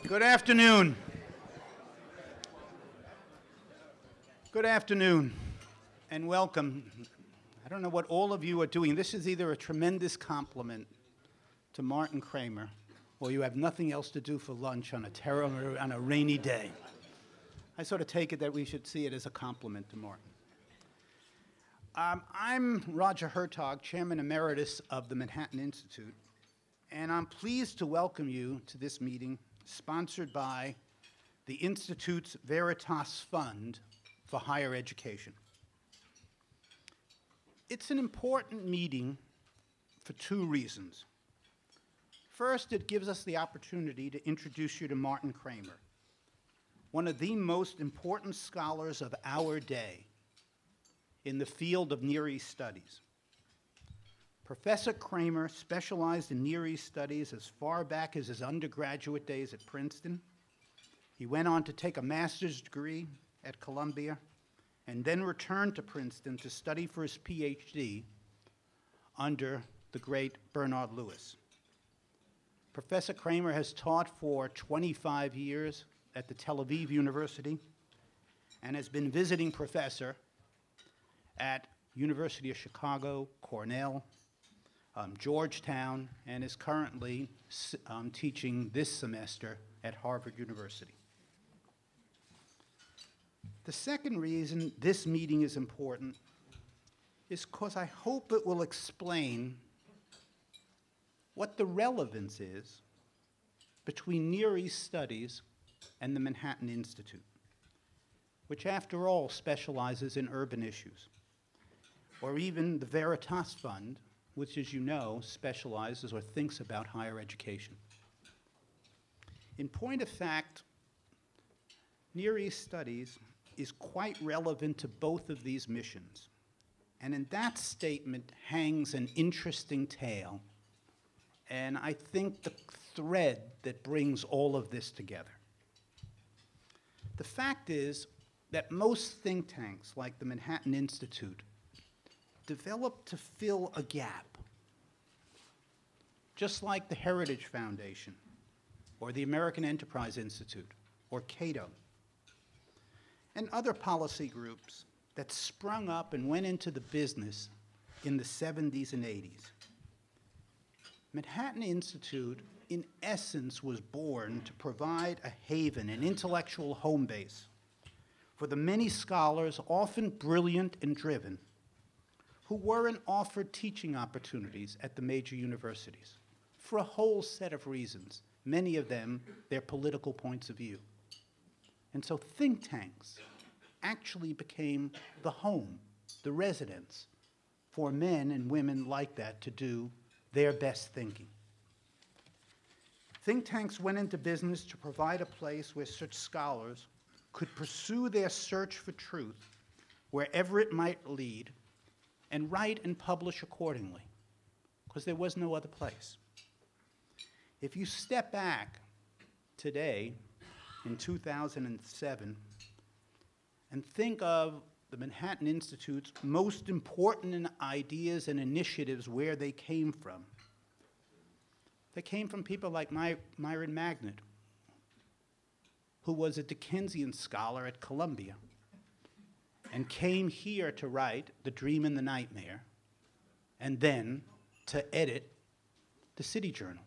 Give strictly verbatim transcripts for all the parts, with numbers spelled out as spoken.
Good afternoon. Good afternoon, and welcome. I don't know what all of you are doing. This is either a tremendous compliment to Martin Kramer, or you have nothing else to do for lunch on a terrible, on a rainy day. I sort of take it that we should see it as a compliment to Martin. Um, I'm Roger Hertog, Chairman Emeritus of the Manhattan Institute, and I'm pleased to welcome you to this meeting sponsored by the Institute's Veritas Fund for Higher Education. It's an important meeting for two reasons. First, it gives us the opportunity to introduce you to Martin Kramer, one of the most important scholars of our day in the field of Near East studies. Professor Kramer specialized in Near East studies as far back as his undergraduate days at Princeton. He went on to take a master's degree at Columbia and then returned to Princeton to study for his PhD under the great Bernard Lewis. Professor Kramer has taught for twenty-five years at the Tel Aviv University and has been visiting professor at University of Chicago, Cornell, um, Georgetown, and is currently um, teaching this semester at Harvard University. The second reason this meeting is important is because I hope it will explain what the relevance is between Near East studies and the Manhattan Institute, which after all specializes in urban issues, or even the Veritas Fund, which, as you know, specializes or thinks about higher education. In point of fact, Near East studies is quite relevant to both of these missions. And in that statement hangs an interesting tale, and I think the thread that brings all of this together. The fact is that most think tanks, like the Manhattan Institute, developed to fill a gap, just like the Heritage Foundation, or the American Enterprise Institute, or Cato, and other policy groups that sprung up and went into the business in the seventies and eighties. Manhattan Institute, in essence, was born to provide a haven, an intellectual home base, for the many scholars, often brilliant and driven, who weren't offered teaching opportunities at the major universities for a whole set of reasons, many of them their political points of view. And so think tanks actually became the home, the residence, for men and women like that to do their best thinking. Think tanks went into business to provide a place where such scholars could pursue their search for truth wherever it might lead, and write and publish accordingly, because there was no other place. If you step back today, in two thousand seven, and think of the Manhattan Institute's most important ideas and initiatives, where they came from, they came from people like My Myron Magnet, who was a Dickensian scholar at Columbia, and came here to write The Dream and the Nightmare, and then to edit the City Journal.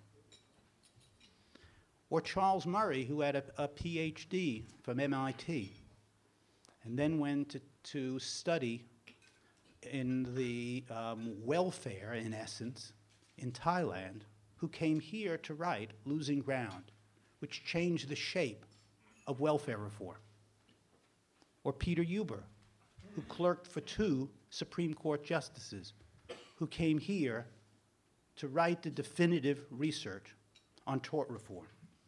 Or Charles Murray, who had a, a PhD from M I T, and then went to, to study in the um, welfare, in essence, in Thailand, who came here to write Losing Ground, which changed the shape of welfare reform. Or Peter Huber, who clerked for two Supreme Court justices, who came here to write the definitive research on tort reform.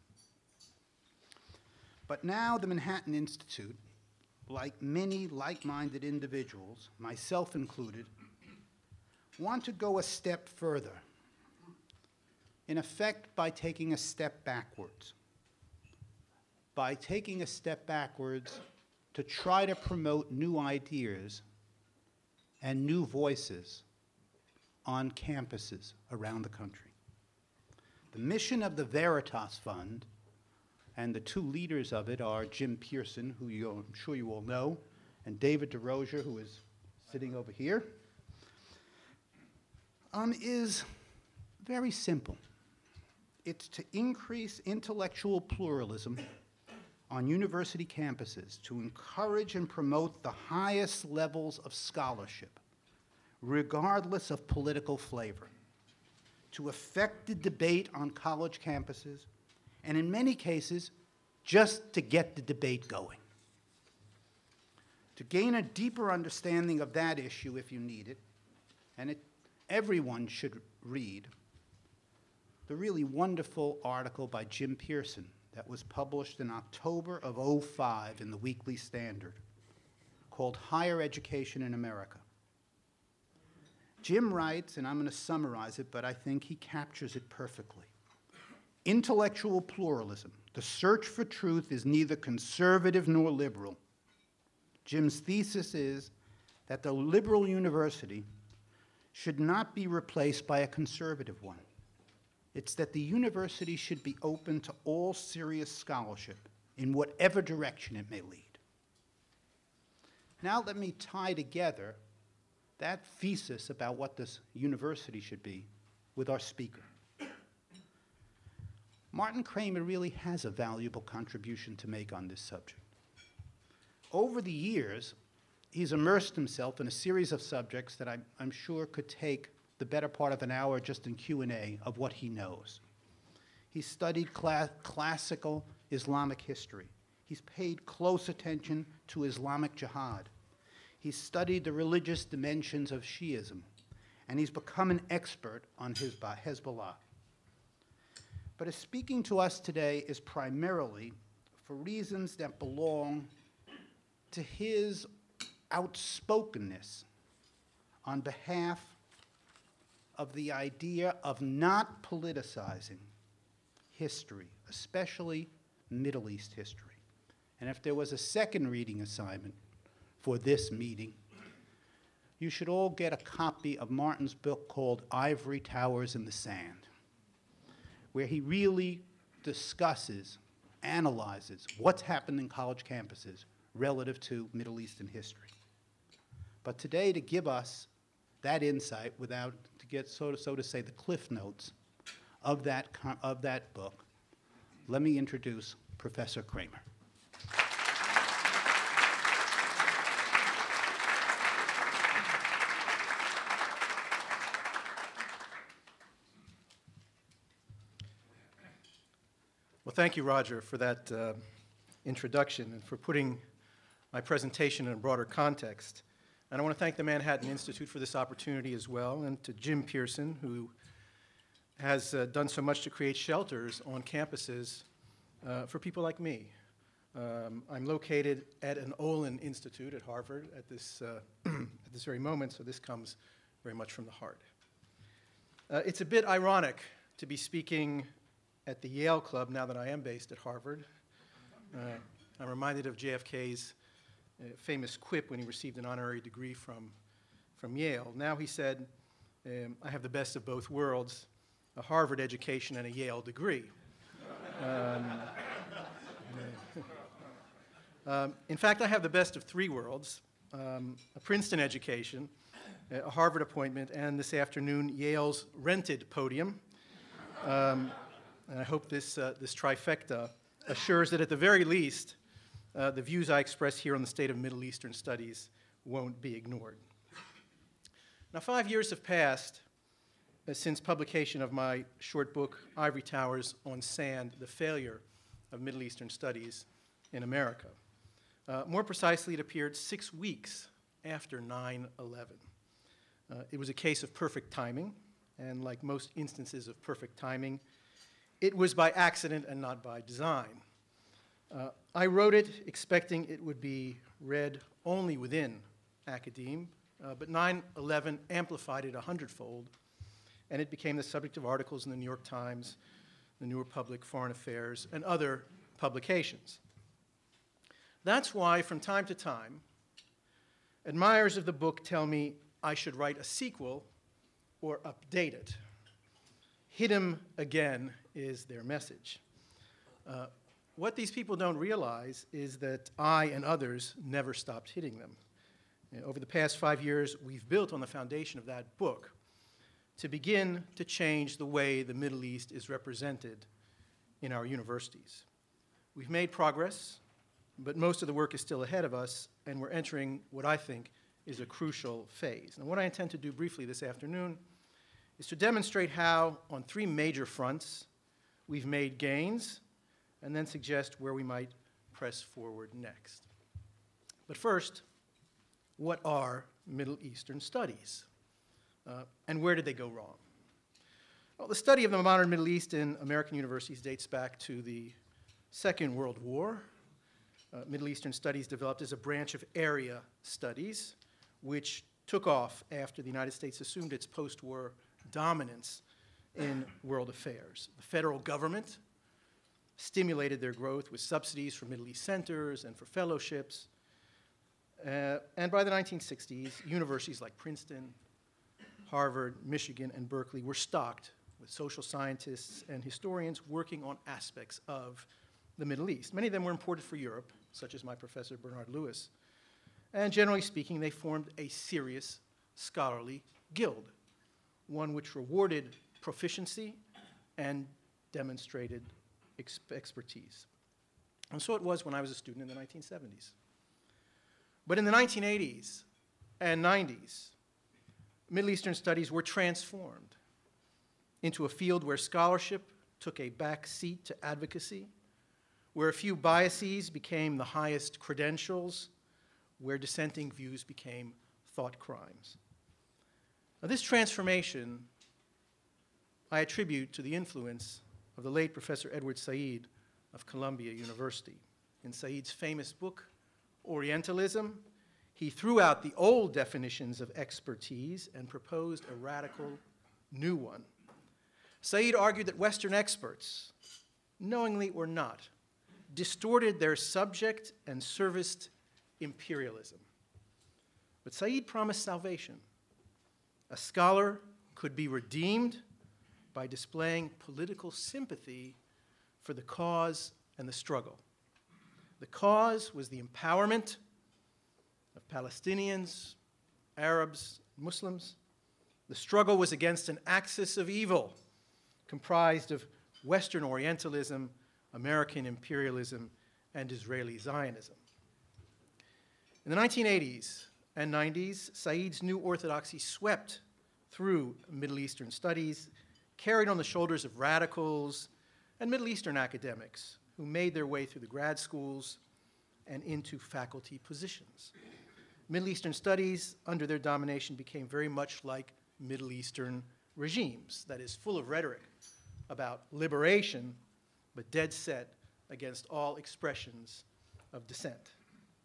But now the Manhattan Institute, like many like-minded individuals, myself included, want to go a step further, in effect by taking a step backwards. By taking a step backwards to try to promote new ideas and new voices on campuses around the country. The mission of the Veritas Fund And the two leaders of it are Jim Pearson, who you, I'm sure you all know, and David DeRosier, who is sitting over here, um, is very simple. It's to increase intellectual pluralism on university campuses, to encourage and promote the highest levels of scholarship, regardless of political flavor, to affect the debate on college campuses, and in many cases, just to get the debate going. To gain a deeper understanding of that issue if you need it, and it, everyone should read the really wonderful article by Jim Pearson that was published in October of oh five in the Weekly Standard called Higher Education in America. Jim writes, and I'm going to summarize it, but I think he captures it perfectly. Intellectual pluralism, the search for truth, is neither conservative nor liberal. Jim's thesis is that the liberal university should not be replaced by a conservative one. It's that the university should be open to all serious scholarship in whatever direction it may lead. Now let me tie together that thesis about what this university should be with our speaker. Martin Kramer really has a valuable contribution to make on this subject. Over the years, he's immersed himself in a series of subjects that I'm, I'm sure could take the better part of an hour just in Q and A of what he knows. He's studied cla classical Islamic history. He's paid close attention to Islamic jihad. He's studied the religious dimensions of Shiism, and he's become an expert on Hezbollah. But his speaking to us today is primarily for reasons that belong to his outspokenness on behalf of the idea of not politicizing history, especially Middle East history. And if there was a second reading assignment for this meeting, you should all get a copy of Martin's book called Ivory Towers in the Sand, where he really discusses, analyzes what's happened in college campuses relative to Middle Eastern history. But today, to give us that insight without, to get, so to, so to say, the cliff notes of that, of that book, let me introduce Professor Kramer. Well, thank you, Roger, for that uh, introduction and for putting my presentation in a broader context. And I want to thank the Manhattan Institute for this opportunity as well, and to Jim Pearson, who has uh, done so much to create shelters on campuses uh, for people like me. Um, I'm located at an Olin Institute at Harvard at this, uh, at this very moment, so this comes very much from the heart. Uh, it's a bit ironic to be speaking at the Yale Club now that I am based at Harvard. Uh, I'm reminded of J F K's uh, famous quip when he received an honorary degree from, from Yale. Now he said, um, I have the best of both worlds, a Harvard education and a Yale degree. um, um, in fact, I have the best of three worlds, um, a Princeton education, a Harvard appointment, and this afternoon, Yale's rented podium. Um, And I hope this, uh, this trifecta assures that at the very least, uh, the views I express here on the state of Middle Eastern studies won't be ignored. Now, five years have passed uh, since publication of my short book, Ivory Towers on Sand, The Failure of Middle Eastern Studies in America. Uh, more precisely, it appeared six weeks after nine eleven. Uh, it was a case of perfect timing, and like most instances of perfect timing, it was by accident and not by design. Uh, I wrote it expecting it would be read only within academe, uh, but nine eleven amplified it a hundredfold, and it became the subject of articles in the New York Times, the New Republic, Foreign Affairs, and other publications. That's why, from time to time, admirers of the book tell me I should write a sequel or update it. Hit 'em again is their message. Uh, what these people don't realize is that I and others never stopped hitting them. You know, over the past five years, we've built on the foundation of that book to begin to change the way the Middle East is represented in our universities. We've made progress, but most of the work is still ahead of us, and we're entering what I think is a crucial phase. And what I intend to do briefly this afternoon is to demonstrate how, on three major fronts, we've made gains, and then suggest where we might press forward next. But first, what are Middle Eastern studies? Uh, and where did they go wrong? Well, the study of the modern Middle East in American universities dates back to the Second World War. Uh, Middle Eastern studies developed as a branch of area studies, which took off after the United States assumed its post-war dominance in world affairs. The federal government stimulated their growth with subsidies for Middle East centers and for fellowships. Uh, and by the nineteen sixties, universities like Princeton, Harvard, Michigan, and Berkeley were stocked with social scientists and historians working on aspects of the Middle East. Many of them were imported for Europe, such as my professor Bernard Lewis. And generally speaking, they formed a serious scholarly guild, one which rewarded proficiency and demonstrated ex expertise. And so it was when I was a student in the nineteen seventies. But in the nineteen eighties and nineties, Middle Eastern studies were transformed into a field where scholarship took a back seat to advocacy, where a few biases became the highest credentials, where dissenting views became thought crimes. Now, this transformation I attribute to the influence of the late Professor Edward Said of Columbia University. In Said's famous book, Orientalism, he threw out the old definitions of expertise and proposed a radical new one. Said argued that Western experts, knowingly or not, distorted their subject and serviced imperialism. But Said promised salvation. A scholar could be redeemed by displaying political sympathy for the cause and the struggle. The cause was the empowerment of Palestinians, Arabs, Muslims. The struggle was against an axis of evil comprised of Western Orientalism, American imperialism, and Israeli Zionism. In the nineteen eighties and nineties, Said's new orthodoxy swept through Middle Eastern studies, carried on the shoulders of radicals and Middle Eastern academics who made their way through the grad schools and into faculty positions. Middle Eastern studies, under their domination, became very much like Middle Eastern regimes, that is, full of rhetoric about liberation, but dead set against all expressions of dissent.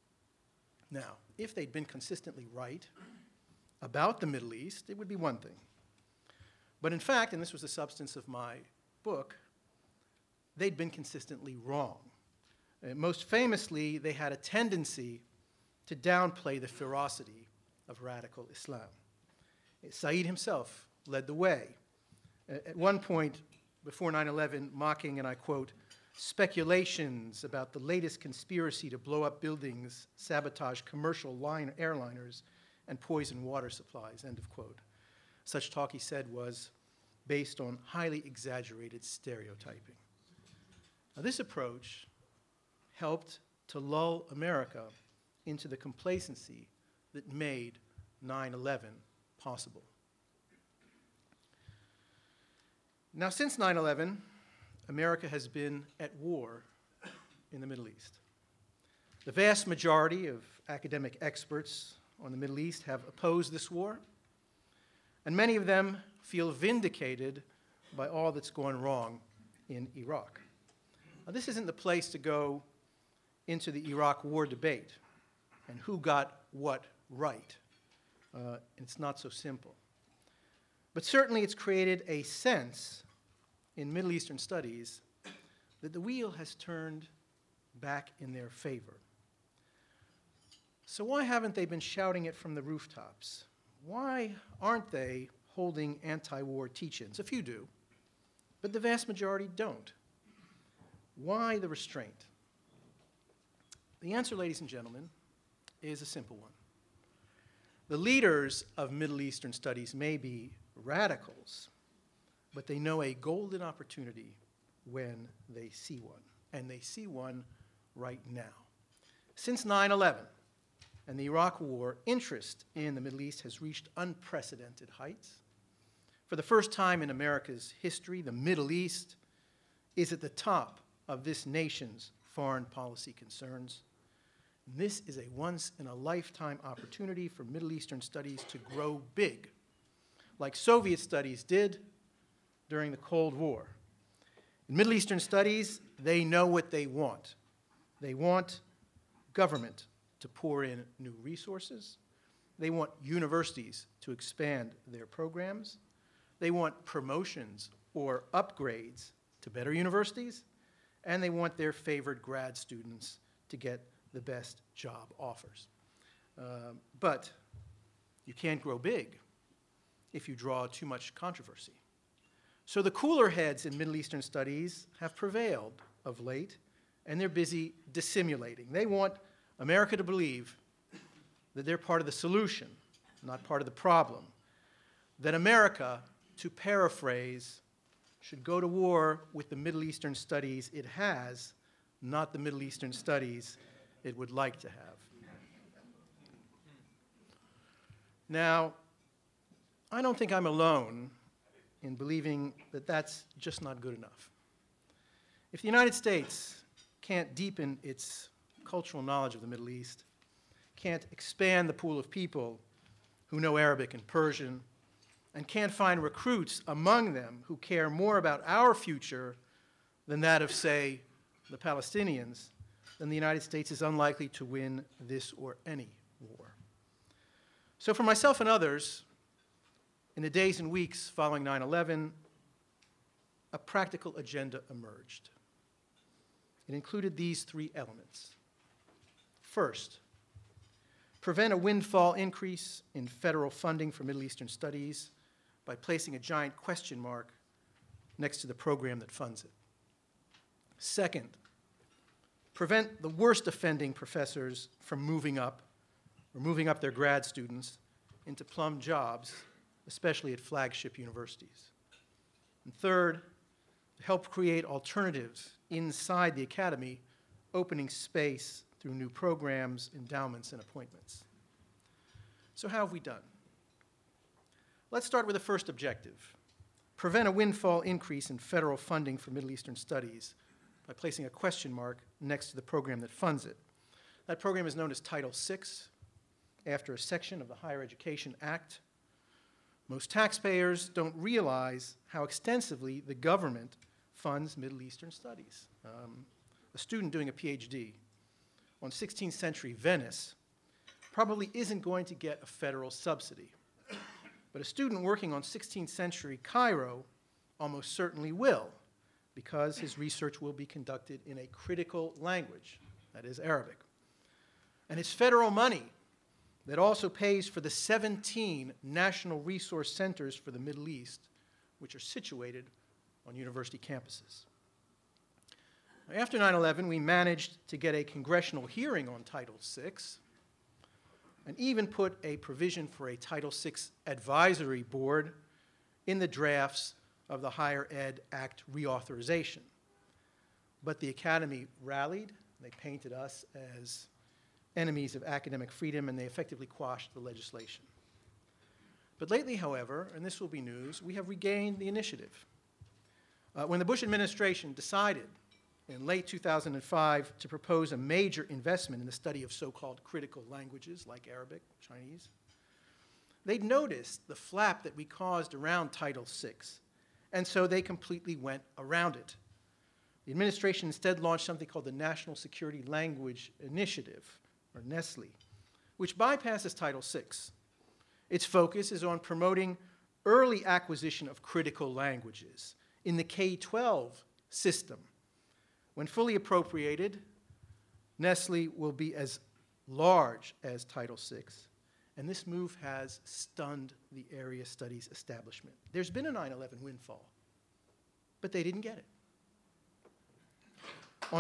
Now, if they'd been consistently right about the Middle East, it would be one thing. But in fact, and this was the substance of my book, they'd been consistently wrong. Uh, most famously, they had a tendency to downplay the ferocity of radical Islam. Uh, Said himself led the way. Uh, at one point, before nine eleven, mocking, and I quote, speculations about the latest conspiracy to blow up buildings, sabotage commercial line airliners, and poison water supplies, end of quote. Such talk, he said, was based on highly exaggerated stereotyping. Now, this approach helped to lull America into the complacency that made nine eleven possible. Now, since nine eleven, America has been at war in the Middle East. The vast majority of academic experts on the Middle East have opposed this war, and many of them feel vindicated by all that's gone wrong in Iraq. Now, this isn't the place to go into the Iraq war debate and who got what right. Uh, it's not so simple. But certainly it's created a sense in Middle Eastern studies that the wheel has turned back in their favor. So why haven't they been shouting it from the rooftops? Why aren't they holding anti-war teach-ins? A few do, but the vast majority don't. Why the restraint? The answer, ladies and gentlemen, is a simple one. The leaders of Middle Eastern studies may be radicals, but they know a golden opportunity when they see one, and they see one right now. Since nine eleven and the Iraq War, interest in the Middle East has reached unprecedented heights. For the first time in America's history, the Middle East is at the top of this nation's foreign policy concerns. This is a once-in-a-lifetime opportunity for Middle Eastern studies to grow big, like Soviet studies did during the Cold War. In Middle Eastern studies, they know what they want. They want government to pour in new resources. They want universities to expand their programs. They want promotions or upgrades to better universities. And they want their favored grad students to get the best job offers. Uh, but you can't grow big if you draw too much controversy. So the cooler heads in Middle Eastern studies have prevailed of late, and they're busy dissimulating. They want America to believe that they're part of the solution, not part of the problem. That America, to paraphrase, should go to war with the Middle Eastern studies it has, not the Middle Eastern studies it would like to have. Now, I don't think I'm alone in believing that that's just not good enough. If the United States can't deepen its cultural knowledge of the Middle East, can't expand the pool of people who know Arabic and Persian, and can't find recruits among them who care more about our future than that of, say, the Palestinians, then the United States is unlikely to win this or any war. So for myself and others, in the days and weeks following nine eleven, a practical agenda emerged. It included these three elements. First, prevent a windfall increase in federal funding for Middle Eastern studies by placing a giant question mark next to the program that funds it. Second, prevent the worst offending professors from moving up or moving up their grad students into plum jobs, especially at flagship universities. And third, help create alternatives inside the academy, opening space through new programs, endowments, and appointments. So how have we done? Let's start with the first objective. Prevent a windfall increase in federal funding for Middle Eastern studies by placing a question mark next to the program that funds it. That program is known as Title six, after a section of the Higher Education Act. Most taxpayers don't realize how extensively the government funds Middle Eastern studies. Um, a student doing a PhD on sixteenth century Venice probably isn't going to get a federal subsidy. But a student working on sixteenth century Cairo almost certainly will, because his research will be conducted in a critical language, that is Arabic. And it's federal money that also pays for the seventeen national resource centers for the Middle East, which are situated on university campuses. After nine eleven, we managed to get a congressional hearing on Title six, and even put a provision for a Title six advisory board in the drafts of the Higher Ed Act reauthorization. But the Academy rallied. They painted us as enemies of academic freedom, and they effectively quashed the legislation. But lately, however, and this will be news, we have regained the initiative. Uh, when the Bush administration decided in late two thousand five to propose a major investment in the study of so-called critical languages like Arabic, Chinese, they'd noticed the flap that we caused around Title six, and so they completely went around it. The administration instead launched something called the National Security Language Initiative, or NSLI, which bypasses Title six. Its focus is on promoting early acquisition of critical languages in the K twelve system. When fully appropriated, NSLI will be as large as Title six, and this move has stunned the area studies establishment. There's been a nine eleven windfall, but they didn't get it. On,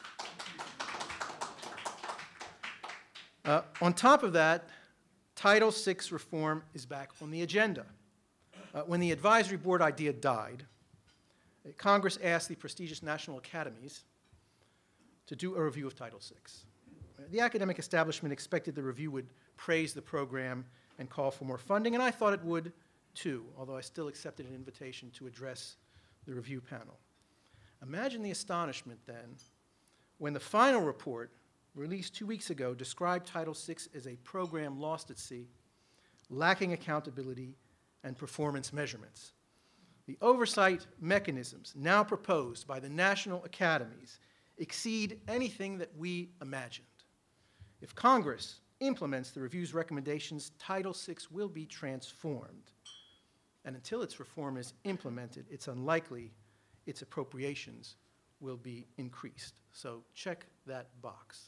uh, on top of that, Title six reform is back on the agenda. Uh, when the advisory board idea died, uh, Congress asked the prestigious national academies to do a review of Title six. Uh, the academic establishment expected the review would praise the program and call for more funding, and I thought it would too, although I still accepted an invitation to address the review panel. Imagine the astonishment then when the final report, released two weeks ago, described Title six as a program lost at sea, lacking accountability and performance measurements. The oversight mechanisms now proposed by the national academies exceed anything that we imagined. If Congress implements the review's recommendations, Title six will be transformed. And until its reform is implemented, it's unlikely its appropriations will be increased. So check that box.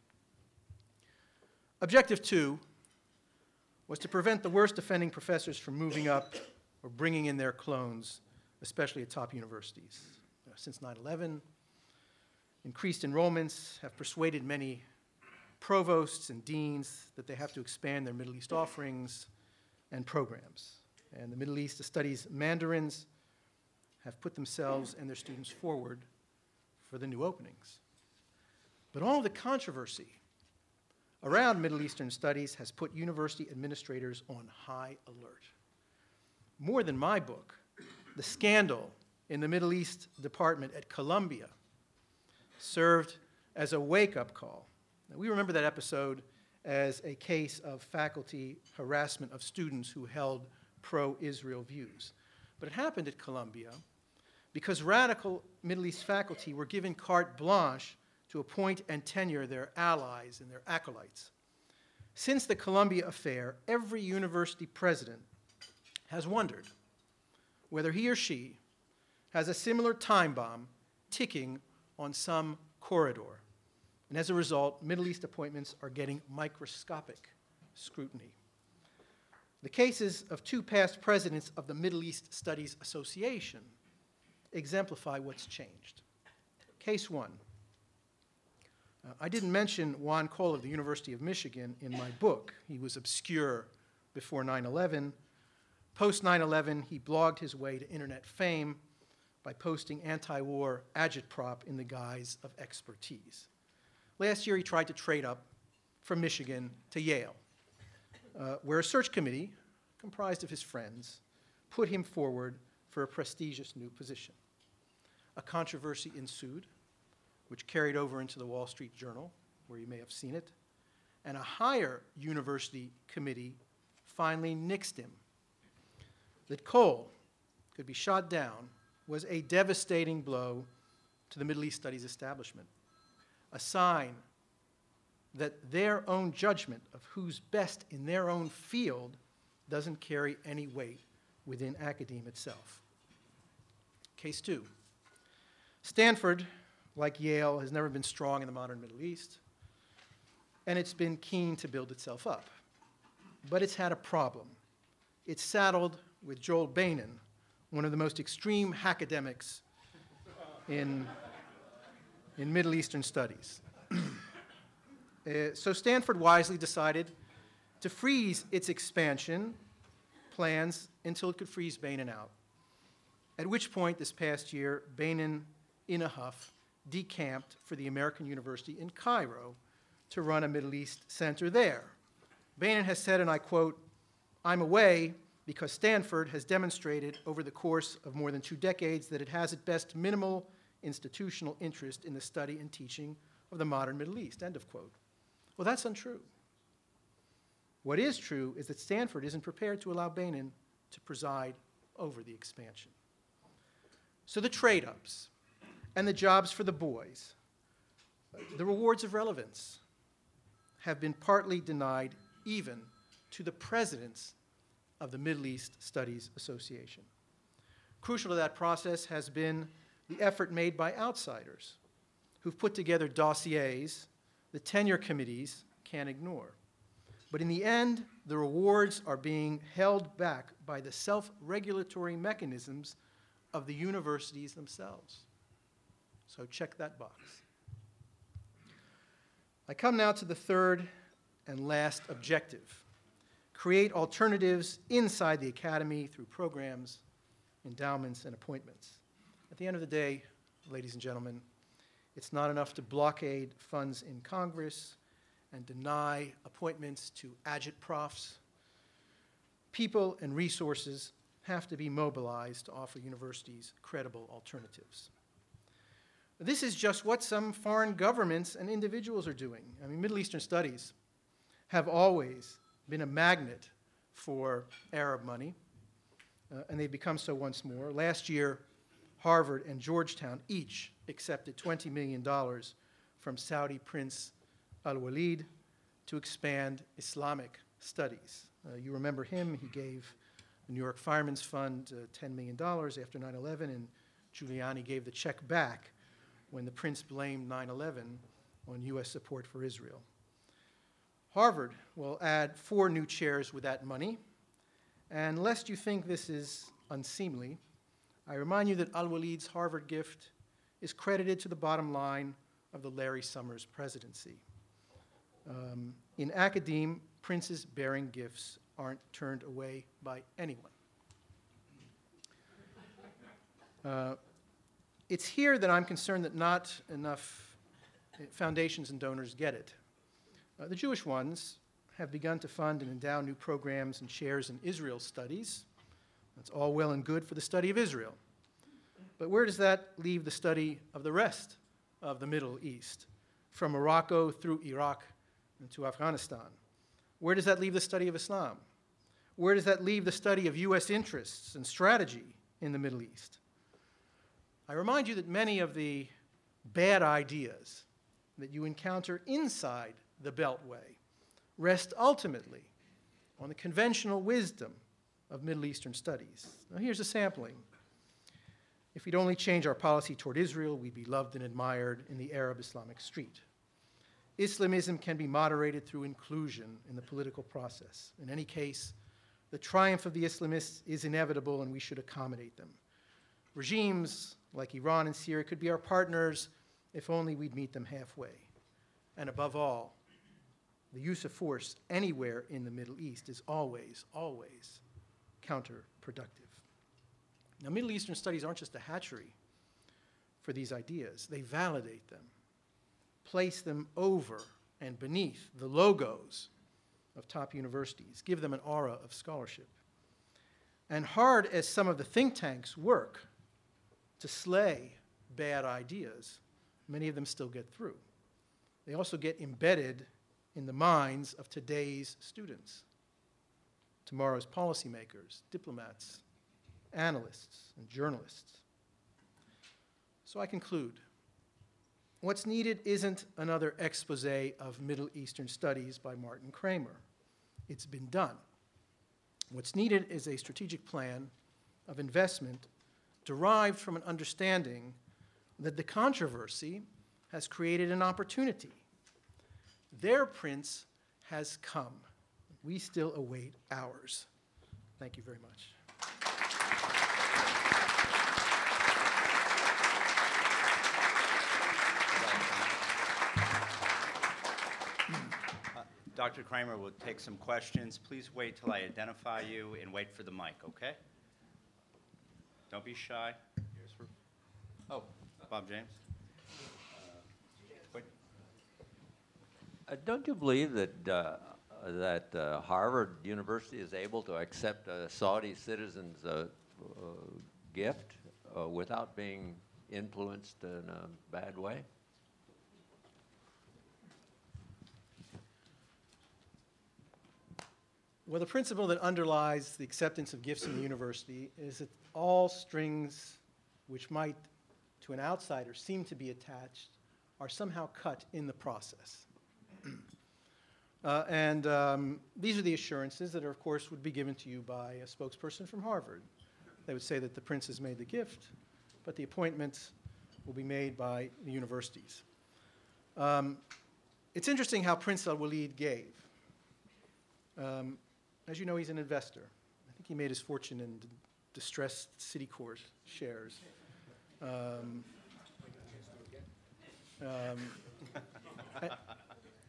Objective two was to prevent the worst offending professors from moving up or bringing in their clones, especially at top universities. Uh, since nine eleven, increased enrollments have persuaded many provosts and deans that they have to expand their Middle East offerings and programs. And the Middle East studies Mandarins have put themselves and their students forward for the new openings. But all the controversy around Middle Eastern studies has put university administrators on high alert. More than my book, the scandal in the Middle East department at Columbia served as a wake-up call. Now, we remember that episode as a case of faculty harassment of students who held pro-Israel views. But it happened at Columbia because radical Middle East faculty were given carte blanche to appoint and tenure their allies and their acolytes. Since the Columbia affair, every university president has wondered whether he or she has a similar time bomb ticking on some corridor. And as a result, Middle East appointments are getting microscopic scrutiny. The cases of two past presidents of the Middle East Studies Association exemplify what's changed. Case one. Uh, I didn't mention Juan Cole of the University of Michigan in my book. He was obscure before nine eleven. Post nine eleven, he blogged his way to internet fame by posting anti-war agitprop in the guise of expertise. Last year, he tried to trade up from Michigan to Yale, uh, where a search committee, comprised of his friends, put him forward for a prestigious new position. A controversy ensued, which carried over into the Wall Street Journal, where you may have seen it, and a higher university committee finally nixed him. That Cole could be shot down was a devastating blow to the Middle East Studies establishment, a sign that their own judgment of who's best in their own field doesn't carry any weight within academia itself. Case two. Stanford, like Yale, has never been strong in the modern Middle East, and it's been keen to build itself up. But it's had a problem. It's saddled with Joel Bainon, one of the most extreme academics in, in Middle Eastern studies. uh, so Stanford wisely decided to freeze its expansion plans until it could freeze Bainon out, at which point this past year, Bainon, in a huff, decamped for the American University in Cairo to run a Middle East center there. Bainon has said, and I quote, "I'm away because Stanford has demonstrated over the course of more than two decades that it has at best minimal institutional interest in the study and teaching of the modern Middle East," end of quote. Well, that's untrue. What is true is that Stanford isn't prepared to allow Bainon to preside over the expansion. So the trade-ups and the jobs for the boys, the rewards of relevance, have been partly denied even to the presidents of the Middle East Studies Association. Crucial to that process has been the effort made by outsiders who've put together dossiers the tenure committees can't ignore. But in the end, the rewards are being held back by the self-regulatory mechanisms of the universities themselves. So check that box. I come now to the third and last objective: create alternatives inside the academy through programs, endowments, and appointments. At the end of the day, ladies and gentlemen, it's not enough to blockade funds in Congress and deny appointments to agitprofs. People and resources have to be mobilized to offer universities credible alternatives. This is just what some foreign governments and individuals are doing. I mean, Middle Eastern studies have always been a magnet for Arab money, uh, and they've become so once more. Last year, Harvard and Georgetown each accepted twenty million dollars from Saudi Prince Al-Walid to expand Islamic studies. Uh, you remember him. He gave the New York Firemen's Fund uh, ten million dollars after nine eleven, and Giuliani gave the check back when the prince blamed nine eleven on U S support for Israel. Harvard will add four new chairs with that money, and lest you think this is unseemly, I remind you that Al-Walid's Harvard gift is credited to the bottom line of the Larry Summers presidency. Um, in academe, princes bearing gifts aren't turned away by anyone. Uh, it's here that I'm concerned that not enough foundations and donors get it. Uh, the Jewish ones have begun to fund and endow new programs and chairs in Israel studies. That's all well and good for the study of Israel. But where does that leave the study of the rest of the Middle East, from Morocco through Iraq and to Afghanistan? Where does that leave the study of Islam? Where does that leave the study of U S interests and strategy in the Middle East? I remind you that many of the bad ideas that you encounter inside the Beltway rest ultimately on the conventional wisdom of Middle Eastern studies. Now, here's a sampling. If we'd only change our policy toward Israel, we'd be loved and admired in the Arab Islamic street. Islamism can be moderated through inclusion in the political process. In any case, the triumph of the Islamists is inevitable, and we should accommodate them. Regimes like Iran and Syria could be our partners if only we'd meet them halfway. And above all, the use of force anywhere in the Middle East is always, always counterproductive. Now, Middle Eastern studies aren't just a hatchery for these ideas. They validate them, place them over and beneath the logos of top universities, give them an aura of scholarship. And hard as some of the think tanks work to slay bad ideas, many of them still get through. They also get embedded in the minds of today's students, tomorrow's policymakers, diplomats, analysts, and journalists. So I conclude. What's needed isn't another expose of Middle Eastern studies by Martin Kramer. It's been done. What's needed is a strategic plan of investment derived from an understanding that the controversy has created an opportunity. Their prince has come. We still await ours. Thank you very much. Doctor Kramer will take some questions. Please wait till I identify you and wait for the mic, okay? Don't be shy. Here's for, oh, Bob James. Wait. Uh, don't you believe that uh, that uh, Harvard University is able to accept a Saudi citizen's uh, uh, gift uh, without being influenced in a bad way? Well, the principle that underlies the acceptance of gifts in the university is that all strings which might, to an outsider, seem to be attached are somehow cut in the process. uh, and um, these are the assurances that, are, of course, would be given to you by a spokesperson from Harvard. They would say that the prince has made the gift, but the appointments will be made by the universities. Um, it's interesting how Prince Al-Walid gave. Um, As you know, he's an investor. I think he made his fortune in d distressed Citicorp shares. Um, um,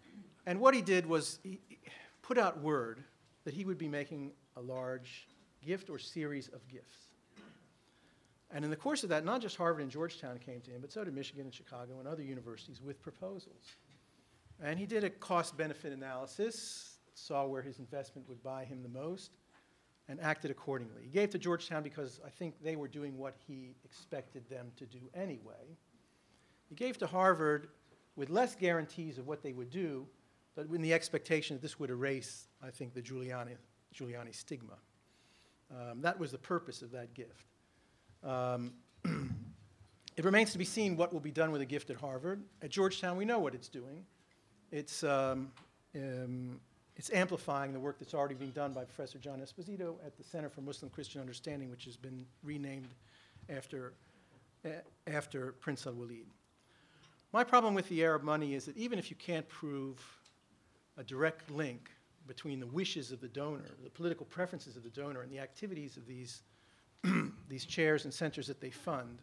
And what he did was he he put out word that he would be making a large gift or series of gifts. And in the course of that, not just Harvard and Georgetown came to him, but so did Michigan and Chicago and other universities with proposals. And he did a cost-benefit analysis, saw where his investment would buy him the most, and acted accordingly. He gave to Georgetown because I think they were doing what he expected them to do anyway. He gave to Harvard with less guarantees of what they would do, but with the expectation that this would erase, I think, the Giuliani, Giuliani stigma. Um, that was the purpose of that gift. Um, it remains to be seen what will be done with a gift at Harvard. At Georgetown, we know what it's doing. It's, um, um, it's amplifying the work that's already being done by Professor John Esposito at the Center for Muslim-Christian Understanding, which has been renamed after, uh, after Prince Al-Walid. My problem with the Arab money is that even if you can't prove a direct link between the wishes of the donor, the political preferences of the donor, and the activities of these, these chairs and centers that they fund,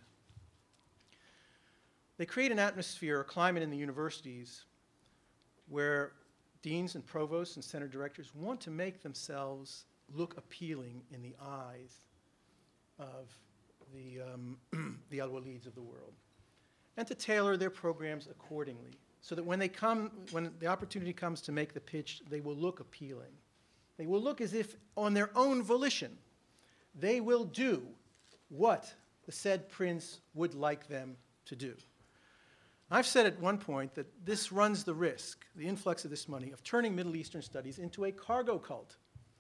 they create an atmosphere or climate in the universities where deans and provosts and center directors want to make themselves look appealing in the eyes of the, um, the Al-Walids of the world, and to tailor their programs accordingly, so that when they come, when the opportunity comes to make the pitch, they will look appealing. They will look as if, on their own volition, they will do what the said prince would like them to do. I've said at one point that this runs the risk, the influx of this money, of turning Middle Eastern studies into a cargo cult,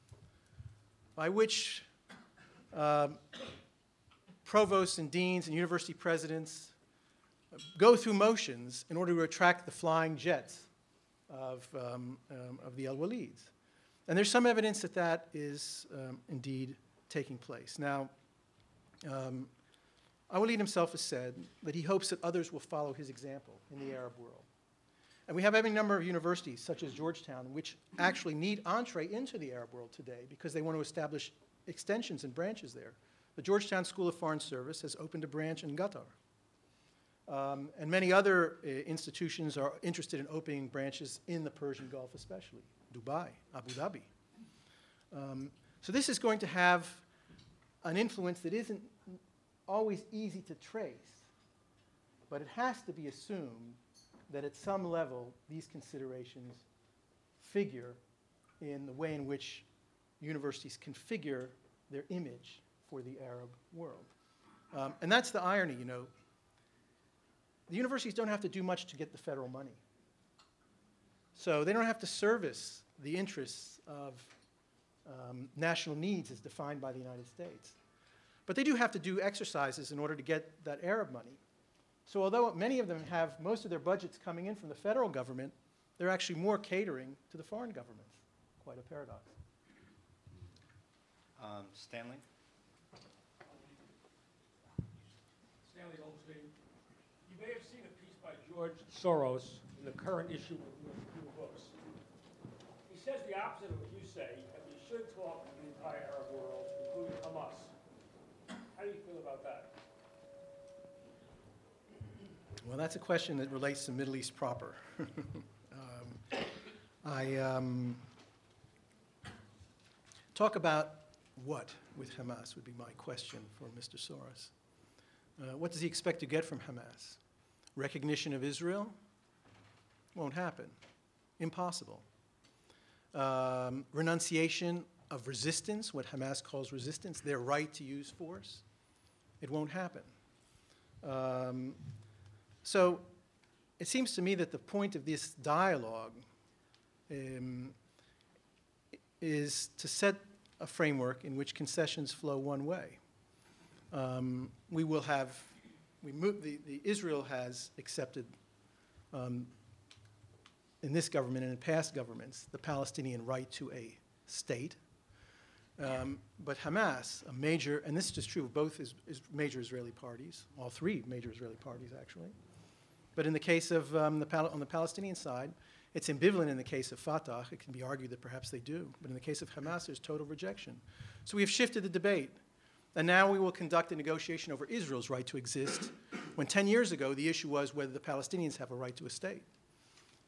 by which uh, provosts and deans and university presidents go through motions in order to attract the flying jets of, um, um, of the Al-Walids. And there's some evidence that that is um, indeed taking place. Now, um, Al-Walid himself has said that he hopes that others will follow his example in the Arab world. And we have any number of universities, such as Georgetown, which actually need entree into the Arab world today because they want to establish extensions and branches there. The Georgetown School of Foreign Service has opened a branch in Qatar. Um, and many other uh, institutions are interested in opening branches in the Persian Gulf especially, Dubai, Abu Dhabi. Um, so this is going to have an influence that isn't always easy to trace, but it has to be assumed that at some level these considerations figure in the way in which universities configure their image for the Arab world. Um, and that's the irony, you know. The universities don't have to do much to get the federal money. So they don't have to service the interests of um, national needs as defined by the United States. But they do have to do exercises in order to get that Arab money. So although many of them have most of their budgets coming in from the federal government, they're actually more catering to the foreign governments. Quite a paradox. Um, Stanley? Stanley Goldstein. You may have seen a piece by George Soros in the current issue of New Books. He says the opposite of what you say, that we should talk to the entire Arab world, including Hamas. How do you feel about that? Well, that's a question that relates to Middle East proper. um, I um, talk about what with Hamas would be my question for Mister Soros. Uh, what does he expect to get from Hamas? Recognition of Israel? Won't happen. Impossible. Um, renunciation of resistance, what Hamas calls resistance, their right to use force? It won't happen. Um, so it seems to me that the point of this dialogue um, is to set a framework in which concessions flow one way. Um, we will have, we move, the, the Israel has accepted um, in this government and in past governments the Palestinian right to a state. Um, but Hamas, a major, and this is true of both is, is major Israeli parties, all three major Israeli parties actually. But in the case of, um, the Pal on the Palestinian side, it's ambivalent in the case of Fatah. It can be argued that perhaps they do. But in the case of Hamas, there's total rejection. So we have shifted the debate. And now we will conduct a negotiation over Israel's right to exist, when ten years ago the issue was whether the Palestinians have a right to a state.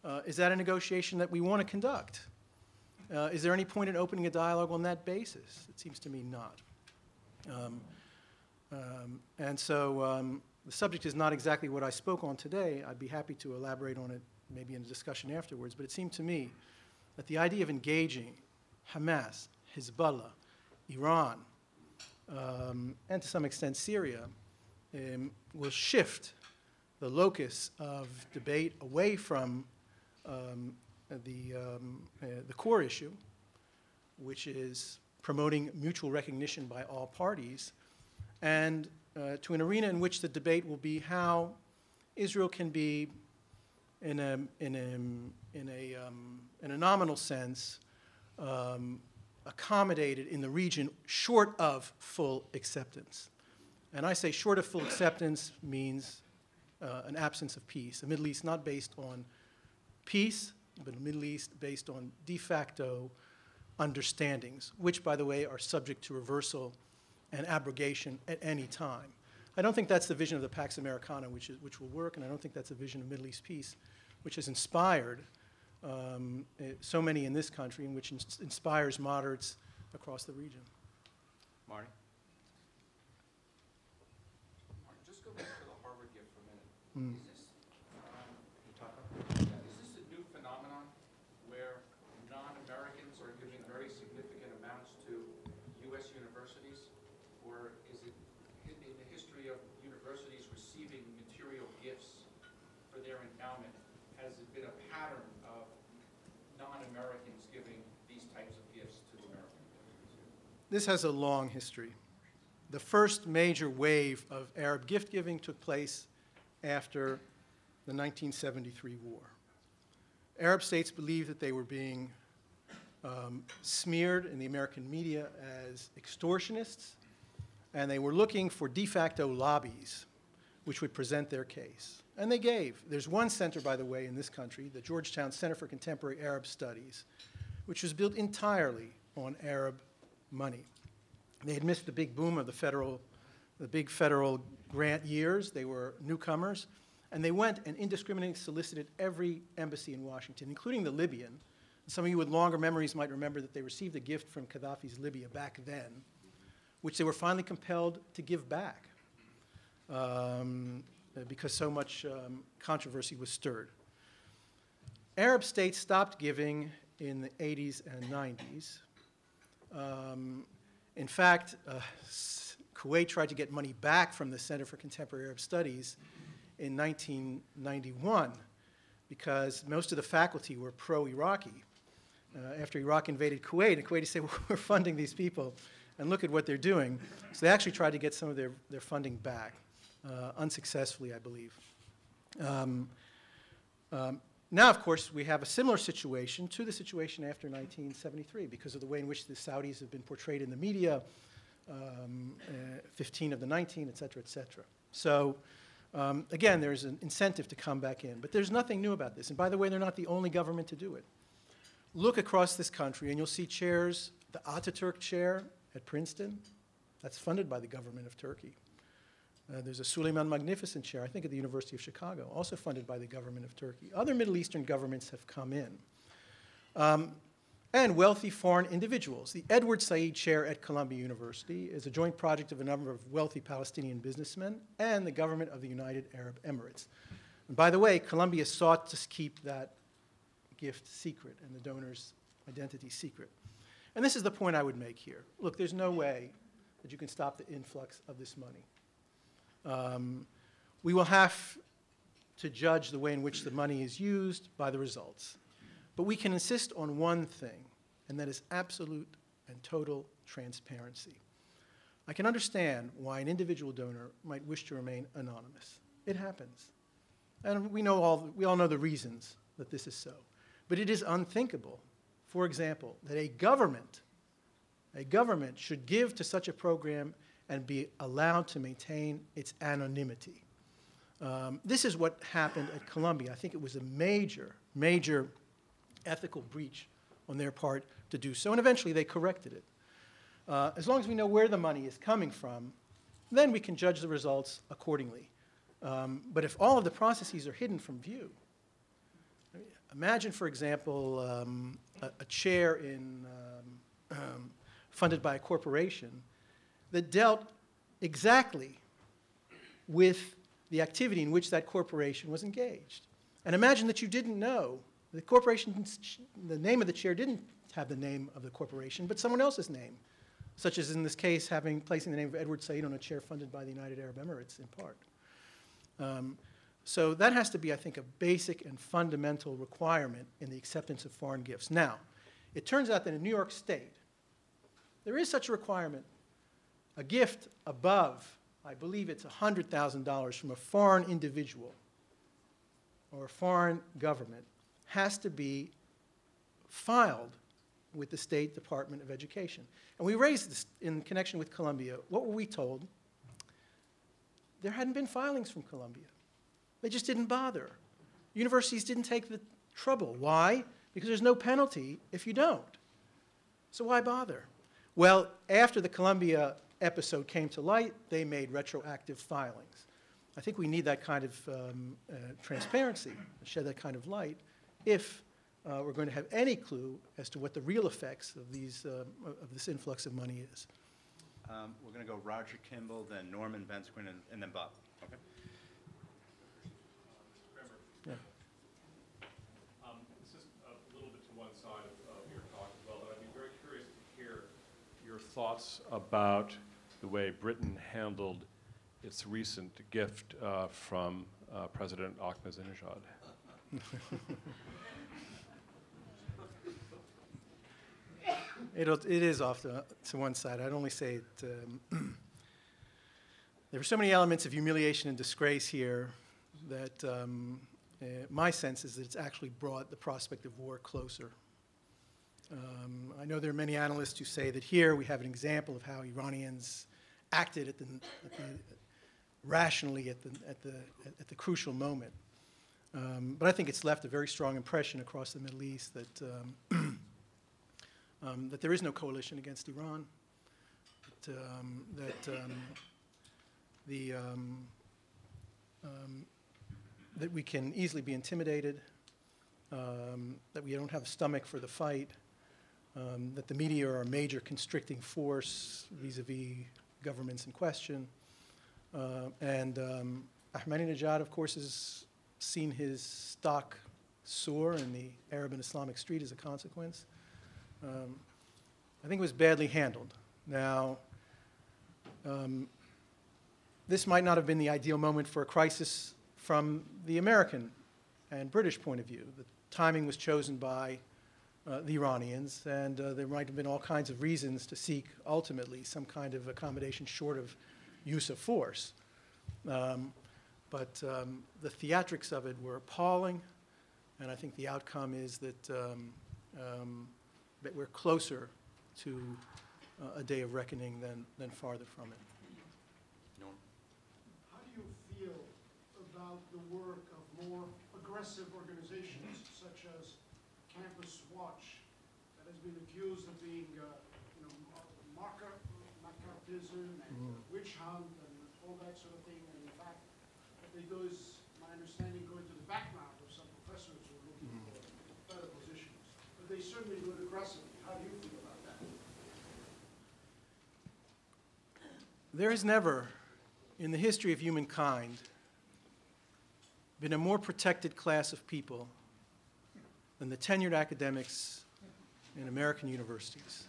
Uh, is that a negotiation that we want to conduct? Uh, is there any point in opening a dialogue on that basis? It seems to me not. Um, um, and so um, the subject is not exactly what I spoke on today. I'd be happy to elaborate on it maybe in a discussion afterwards, but it seemed to me that the idea of engaging Hamas, Hezbollah, Iran, um, and to some extent Syria, um, will shift the locus of debate away from um, the, um, uh, the core issue, which is promoting mutual recognition by all parties, and uh, to an arena in which the debate will be how Israel can be, in a, in a, in a, um, in a nominal sense, um, accommodated in the region short of full acceptance. And I say short of full acceptance means uh, an absence of peace. A Middle East not based on peace, but a Middle East based on de facto understandings, which, by the way, are subject to reversal and abrogation at any time. I don't think that's the vision of the Pax Americana, which, is, which will work, and I don't think that's a vision of Middle East peace, which has inspired um, uh, so many in this country and which ins inspires moderates across the region. Marty? Mark, just go back to the Harvard gift for a minute. Mm. Is this, um, Can you talk about? Yeah, is this a new phenomenon where non-Americans are giving very significant amounts to U S universities? Or is it in in the history of universities receiving material gifts for their endowment? Has it been a pattern of non-Americans giving these types of gifts to Americans? This has a long history. The first major wave of Arab gift giving took place after the nineteen seventy-three war. Arab states believed that they were being um, smeared in the American media as extortionists, and they were looking for de facto lobbies which would present their case. And they gave. There's one center, by the way, in this country, the Georgetown Center for Contemporary Arab Studies, which was built entirely on Arab money. They had missed the big boom of the federal, the big federal grant years. They were newcomers. And they went and indiscriminately solicited every embassy in Washington, including the Libyan. Some of you with longer memories might remember that they received a gift from Gaddafi's Libya back then, which they were finally compelled to give back um, because so much um, controversy was stirred. Arab states stopped giving in the eighties and nineties. Um, in fact, uh, Kuwait tried to get money back from the Center for Contemporary Arab Studies in nineteen ninety-one because most of the faculty were pro-Iraqi. Uh, after Iraq invaded Kuwait, and Kuwaitis said, well, we're funding these people, and look at what they're doing. So they actually tried to get some of their, their funding back, uh, unsuccessfully, I believe. Um, um, now, of course, we have a similar situation to the situation after nineteen seventy-three because of the way in which the Saudis have been portrayed in the media, um, uh, fifteen of the nineteen, et cetera, et cetera. So um, again, there's an incentive to come back in. But there's nothing new about this. And by the way, they're not the only government to do it. Look across this country, and you'll see chairs, the Ataturk chair at Princeton, that's funded by the government of Turkey. Uh, there's a Suleiman Magnificent chair, I think at the University of Chicago, also funded by the government of Turkey. Other Middle Eastern governments have come in. Um, and wealthy foreign individuals. The Edward Said Chair at Columbia University is a joint project of a number of wealthy Palestinian businessmen and the government of the United Arab Emirates. And by the way, Columbia sought to keep that gift secret and the donor's identity secret. And this is the point I would make here. Look, there's no way that you can stop the influx of this money. Um, we will have to judge the way in which the money is used by the results. But we can insist on one thing, and that is absolute and total transparency. I can understand why an individual donor might wish to remain anonymous. It happens. And we, know all, we all know the reasons that this is so. But it is unthinkable, for example, that a government, a government should give to such a program and be allowed to maintain its anonymity. Um, this is what happened at Columbia. I think it was a major, major ethical breach on their part to do so, and eventually they corrected it. Uh, as long as we know where the money is coming from, then we can judge the results accordingly. Um, but if all of the processes are hidden from view, imagine, for example, um, a, a chair in, um, um, funded by a corporation that dealt exactly with the activity in which that corporation was engaged. And imagine that you didn't know, the corporation, the name of the chair didn't have the name of the corporation, but someone else's name, such as in this case, having placing the name of Edward Said on a chair funded by the United Arab Emirates in part. Um, so that has to be, I think, a basic and fundamental requirement in the acceptance of foreign gifts. Now, it turns out that in New York State, there is such a requirement. A gift above, I believe it's one hundred thousand dollars from a foreign individual or a foreign government has to be filed with the State Department of Education. And we raised this in connection with Columbia. What were we told? There hadn't been filings from Columbia. They just didn't bother. Universities didn't take the trouble. Why? Because there's no penalty if you don't. So why bother? Well, after the Columbia episode came to light, they made retroactive filings. I think we need that kind of um, uh, transparency, shed that kind of light, if uh, we're going to have any clue as to what the real effects of, these, uh, of this influx of money is. Um, We're going to go Roger Kimball, then Norman Bensquin, and, and then Bob. Okay. Yeah. Um, this is a little bit to one side of, of your talk as well, but I'd be very curious to hear your thoughts about the way Britain handled its recent gift uh, from uh, President Ahmadinejad. It'll, it is off to, to one side. I'd only say it, um, there are so many elements of humiliation and disgrace here that um, uh, my sense is that it's actually brought the prospect of war closer. Um, I know there are many analysts who say that here we have an example of how Iranians acted at the, at the, rationally at the, at, the, at the crucial moment. Um, but I think it's left a very strong impression across the Middle East that um, Um, that there is no coalition against Iran, that, um, that um, the, um, um, that we can easily be intimidated, um, that we don't have a stomach for the fight, um, that the media are a major constricting force vis-a-vis governments in question, uh, and um, Ahmadinejad, of course, has seen his stock soar in the Arab and Islamic street as a consequence. Um, I think it was badly handled. Now, um, this might not have been the ideal moment for a crisis from the American and British point of view. The timing was chosen by uh, the Iranians, and uh, there might have been all kinds of reasons to seek, ultimately, some kind of accommodation short of use of force. Um, but um, the theatrics of it were appalling, and I think the outcome is that um, um, that we're closer to uh, a day of reckoning than, than farther from it. Norm? How do you feel about the work of more aggressive organizations such as Campus Watch that has been accused of being, uh, you know, marker, McCarthyism and mm. witch hunt and all that sort of thing, and in fact, what they do is, my understanding, go into the background of some professors who are looking mm. for better positions. But they certainly do it aggressively. How do you feel about that? There has never, in the history of humankind, been a more protected class of people than the tenured academics in American universities.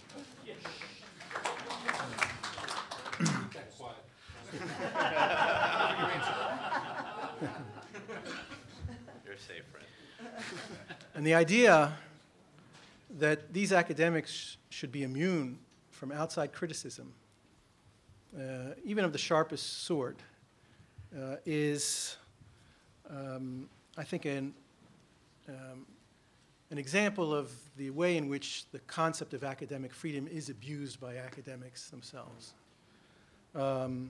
You're safe, Fred. And the idea that these academics should be immune from outside criticism, uh, even of the sharpest sort, uh, is, um, I think, an, um, an example of the way in which the concept of academic freedom is abused by academics themselves. Um,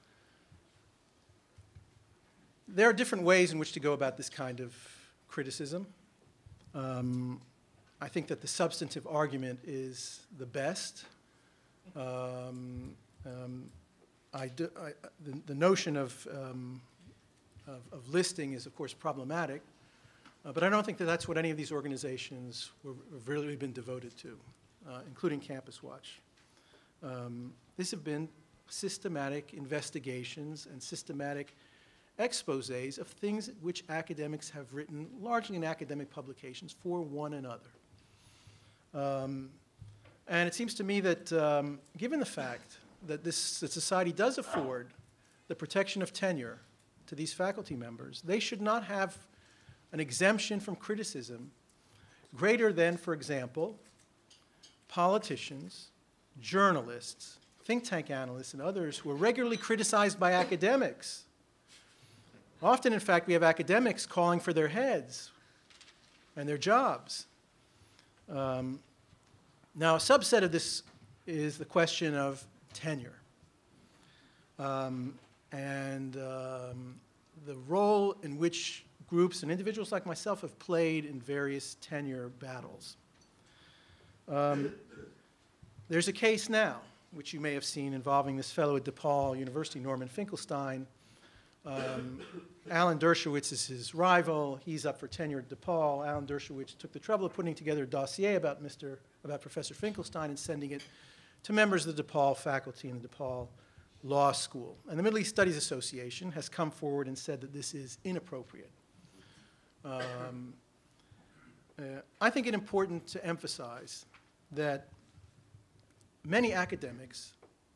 there are different ways in which to go about this kind of criticism. Um, I think that the substantive argument is the best. Um, um, I do, I, the, the notion of, um, of, of listing is, of course, problematic. Uh, but I don't think that that's what any of these organizations were, have really been devoted to, uh, including Campus Watch. Um, these have been systematic investigations and systematic exposés of things which academics have written, largely in academic publications, for one another. Um, and it seems to me that um, given the fact that this that society does afford the protection of tenure to these faculty members, they should not have an exemption from criticism greater than, for example, politicians, journalists, think tank analysts, and others who are regularly criticized by academics. Often, in fact, we have academics calling for their heads and their jobs. Um, now, a subset of this is the question of tenure. Um, and um, the role in which groups and individuals like myself have played in various tenure battles. Um, there's a case now, which you may have seen, involving this fellow at DePaul University, Norman Finkelstein. Um, Alan Dershowitz is his rival. He's up for tenure at DePaul. Alan Dershowitz took the trouble of putting together a dossier about Mister about Professor Finkelstein and sending it to members of the DePaul faculty in the DePaul Law School. And the Middle East Studies Association has come forward and said that this is inappropriate. Um, uh, I think it important to emphasize that many academics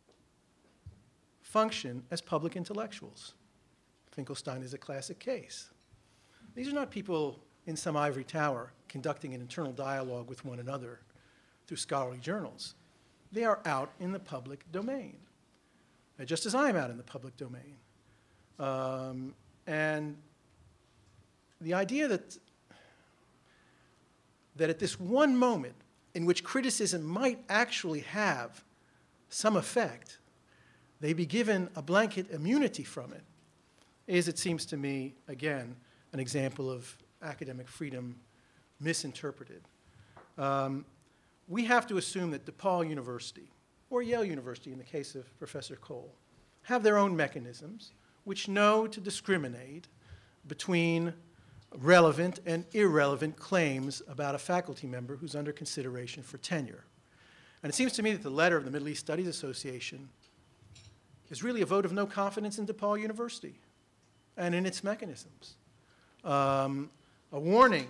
function as public intellectuals. Finkelstein is a classic case. These are not people in some ivory tower conducting an internal dialogue with one another through scholarly journals. They are out in the public domain, uh, just as I am out in the public domain. Um, and the idea that, that at this one moment in which criticism might actually have some effect, they be given a blanket immunity from it, is, it seems to me, again, an example of academic freedom misinterpreted. Um, we have to assume that DePaul University, or Yale University in the case of Professor Cole, have their own mechanisms which know to discriminate between relevant and irrelevant claims about a faculty member who's under consideration for tenure. And it seems to me that the letter of the Middle East Studies Association is really a vote of no confidence in DePaul University and in its mechanisms. Um, a warning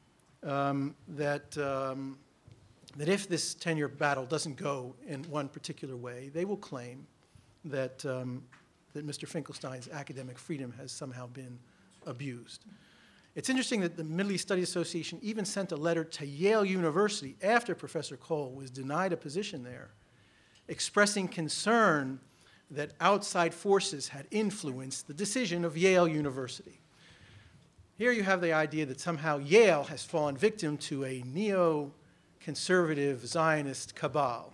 um, that, um, that if this tenure battle doesn't go in one particular way, they will claim that, um, that Mister Finkelstein's academic freedom has somehow been abused. It's interesting that the Middle East Studies Association even sent a letter to Yale University after Professor Cole was denied a position there, expressing concern that outside forces had influenced the decision of Yale University. Here you have the idea that somehow Yale has fallen victim to a neo-conservative Zionist cabal.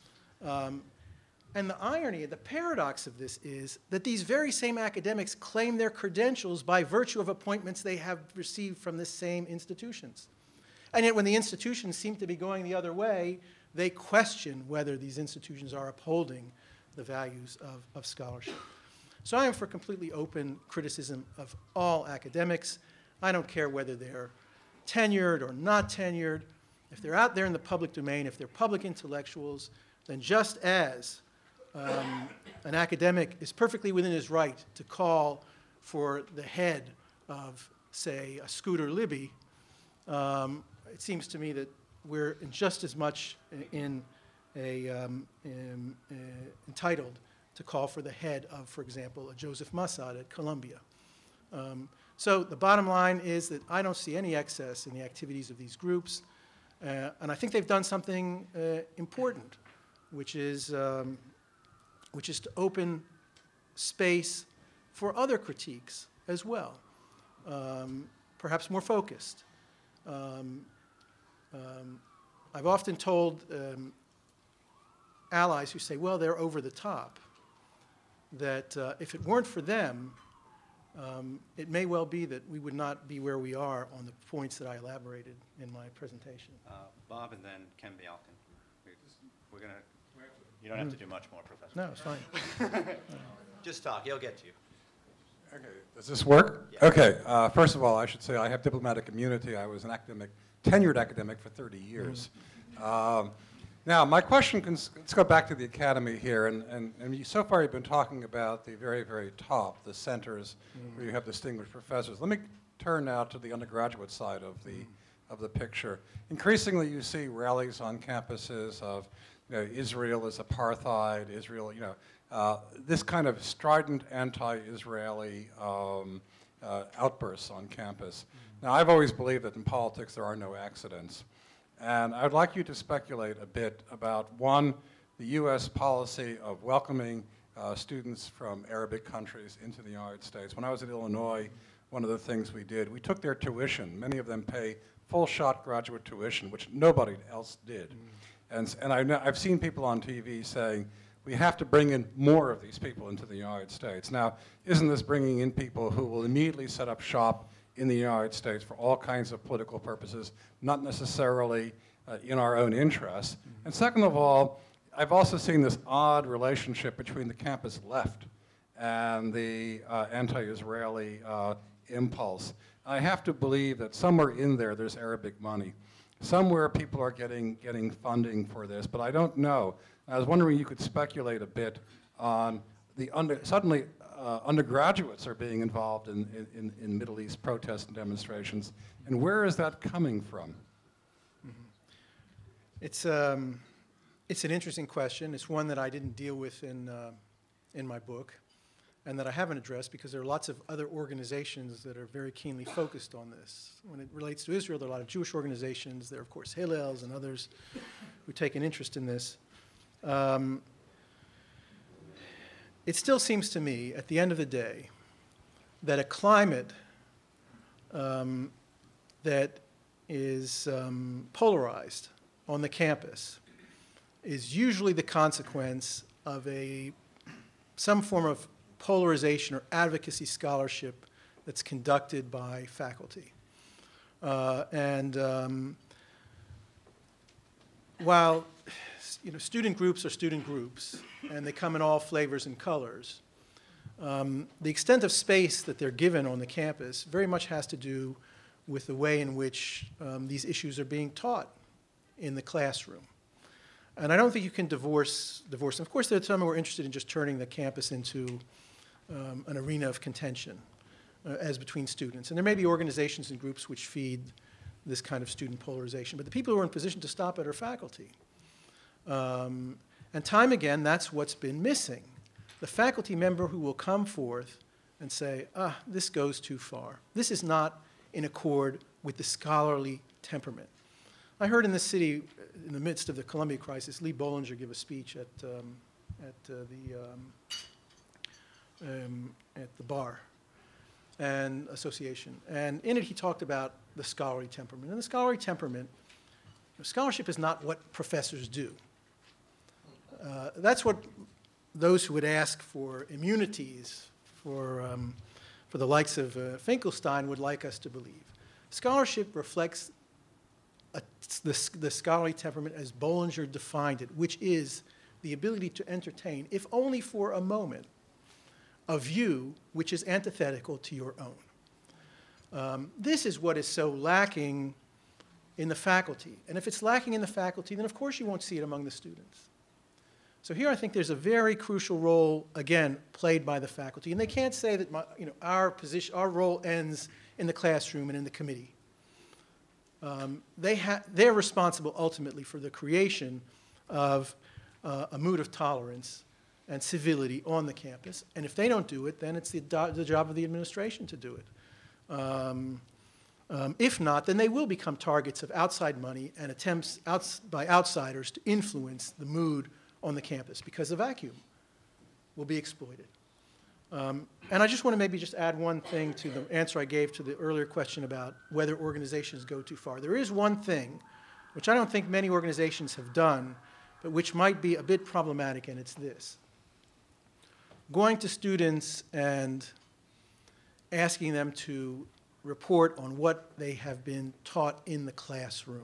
Um, and the irony, the paradox of this is that these very same academics claim their credentials by virtue of appointments they have received from the same institutions. And yet when the institutions seem to be going the other way, they question whether these institutions are upholding the values of, of scholarship. So I am for completely open criticism of all academics. I don't care whether they're tenured or not tenured. If they're out there in the public domain, if they're public intellectuals, then just as um, an academic is perfectly within his right to call for the head of, say, a Scooter Libby, um, it seems to me that we're in just as much in a, um, in, uh, entitled to call for the head of, for example, a Joseph Massad at Columbia. Um, so the bottom line is that I don't see any excess in the activities of these groups, uh, and I think they've done something uh, important, which is, um, which is to open space for other critiques as well, um, perhaps more focused. Um, um, I've often told um, allies who say, well, they're over the top, that uh, if it weren't for them, um, it may well be that we would not be where we are on the points that I elaborated in my presentation. Uh, Bob and then Ken Bialkin. We're, we're going to, you don't have to do much more, Professor. No, it's fine. Just talk, he'll get to you. Okay, does this work? Okay, uh, first of all, I should say I have diplomatic immunity. I was an academic, tenured academic for thirty years. Um, now, my question, can, let's go back to the academy here, and, and, and you, so far you've been talking about the very, very top, the centers where you have distinguished professors. Let me turn now to the undergraduate side of the, of the picture. Increasingly, you see rallies on campuses of, you know, Israel is apartheid, Israel, you know, uh, this kind of strident anti-Israeli um, uh, outbursts on campus. Now, I've always believed that in politics there are no accidents. And I'd like you to speculate a bit about, one, the U S policy of welcoming uh, students from Arabic countries into the United States. When I was at Illinois, one of the things we did, we took their tuition. Many of them pay full-shot graduate tuition, which nobody else did. Mm. And, and I know, I've seen people on T V saying, we have to bring in more of these people into the United States. Now, isn't this bringing in people who will immediately set up shop in the United States for all kinds of political purposes, not necessarily uh, in our own interests? Mm-hmm. And second of all, I've also seen this odd relationship between the campus left and the uh, anti-Israeli uh, impulse. I have to believe that somewhere in there there's Arabic money. Somewhere people are getting, getting funding for this, but I don't know. I was wondering if you could speculate a bit on the under, suddenly uh, undergraduates are being involved in, in, in Middle East protests and demonstrations, and where is that coming from? Mm-hmm. It's, um, it's an interesting question. It's one that I didn't deal with in, uh, in my book, and that I haven't addressed because there are lots of other organizations that are very keenly focused on this. When it relates to Israel, there are a lot of Jewish organizations. There are, of course, Hillels and others who take an interest in this. Um, it still seems to me, at the end of the day, that a climate um, that is um, polarized on the campus is usually the consequence of a, some form of polarization or advocacy scholarship that's conducted by faculty. Uh, and um, while you know, student groups are student groups, and they come in all flavors and colors, um, the extent of space that they're given on the campus very much has to do with the way in which um, these issues are being taught in the classroom. And I don't think you can divorce, divorce them. Of course, there are some who are interested in just turning the campus into um, an arena of contention uh, as between students. And there may be organizations and groups which feed this kind of student polarization. But the people who are in position to stop it are faculty. Um, and time again, that's what's been missing. The faculty member who will come forth and say, ah, this goes too far. This is not in accord with the scholarly temperament. I heard in this city, in the midst of the Columbia crisis, Lee Bollinger give a speech at, um, at, uh, the, um, um, at the Bar and Association. And in it, he talked about the scholarly temperament. And the scholarly temperament, you know, scholarship is not what professors do. Uh, that's what those who would ask for immunities for, um, for the likes of uh, Finkelstein would like us to believe. Scholarship reflects a, the, the scholarly temperament as Bollinger defined it, which is the ability to entertain, if only for a moment, a view which is antithetical to your own. Um, this is what is so lacking in the faculty. And if it's lacking in the faculty, then of course you won't see it among the students. So here I think there's a very crucial role, again, played by the faculty. And they can't say that my, you know, our, position, our role ends in the classroom and in the committee. Um, they ha they're responsible ultimately for the creation of uh, a mood of tolerance and civility on the campus. And if they don't do it, then it's the, the job of the administration to do it. Um, um, if not, then they will become targets of outside money and attempts outs by outsiders to influence the mood on the campus, because the vacuum will be exploited. Um, and I just want to maybe just add one thing to the answer I gave to the earlier question about whether organizations go too far. There is one thing, which I don't think many organizations have done, but which might be a bit problematic, and it's this. Going to students and asking them to report on what they have been taught in the classroom.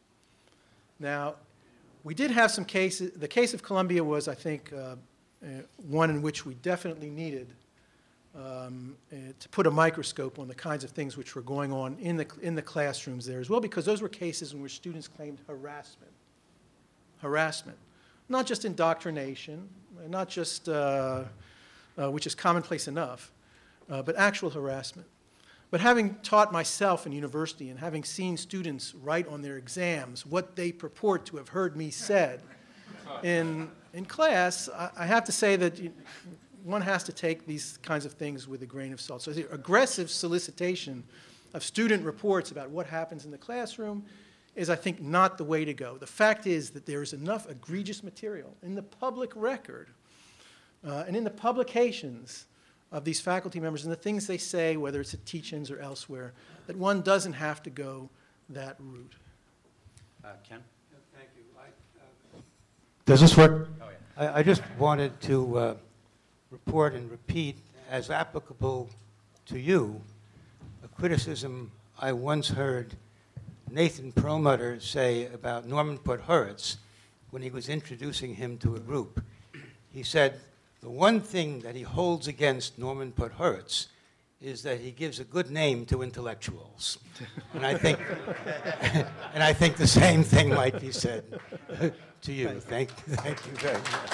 Now, we did have some cases. The case of Columbia was, I think, uh, uh, one in which we definitely needed um, uh, to put a microscope on the kinds of things which were going on in the, in the classrooms there as well, because those were cases in which students claimed harassment. Harassment. Not just indoctrination, not just, uh, uh, which is commonplace enough, uh, but actual harassment. But having taught myself in university and having seen students write on their exams what they purport to have heard me said in, in class, I, I have to say that you, one has to take these kinds of things with a grain of salt. So the aggressive solicitation of student reports about what happens in the classroom is, I think, not the way to go. The fact is that there is enough egregious material in the public record uh, and in the publications of these faculty members and the things they say, whether it's at teach-ins or elsewhere, that one doesn't have to go that route. Uh, Ken? Thank you. I, uh, Does this work? Oh, yeah. I, I just wanted to uh, report and repeat, as applicable to you, a criticism I once heard Nathan Perlmutter say about Norman Podhoretz when he was introducing him to a group. He said, the one thing that he holds against Norman Podhoretz is that he gives a good name to intellectuals. And I think, and I think the same thing might be said to you. Thank, thank you very much.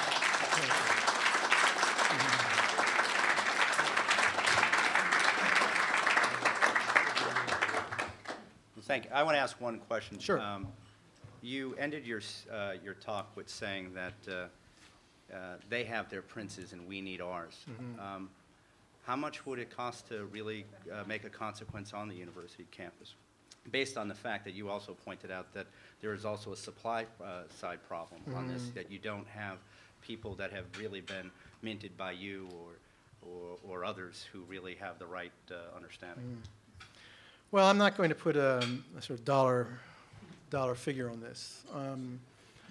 Thank you. I want to ask one question. Sure. Um, you ended your, s- uh, your talk with saying that uh, uh, they have their princes and we need ours. Um, how much would it cost to really uh, make a consequence on the university campus? Based on the fact that you also pointed out that there is also a supply uh, side problem on this, that you don't have people that have really been minted by you or, or, or others who really have the right uh, understanding. Well, I'm not going to put a, a sort of dollar, dollar figure on this. Um,